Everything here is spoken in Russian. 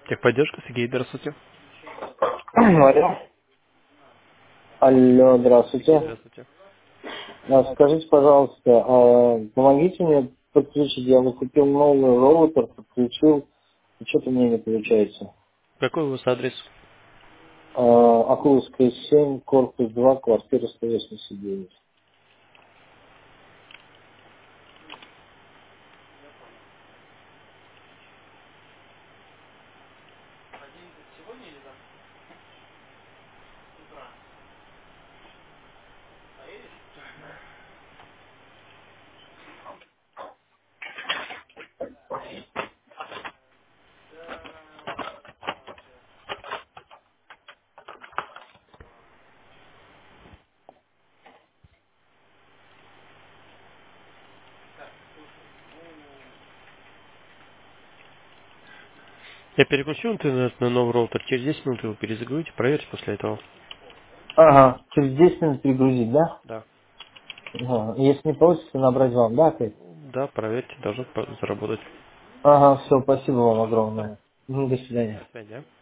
Техподдержка, Сергей, здравствуйте. Алло. Алло, здравствуйте. Здравствуйте. Скажите, пожалуйста, помогите мне подключить. Я вот купил новый роутер, подключил, и что-то мне не получается. Какой у вас адрес? Акуловская 7, корпус 2, квартира 189. Я переключу интернет на новый роутер. Через 10 минут его перезагрузите, проверьте после этого. Ага, через 10 минут перегрузить, да? Да. Ага. Если не получится, набрать вам, да, опять? Да, проверьте, должно заработать. Ага, все, спасибо вам огромное. До свидания. До свидания.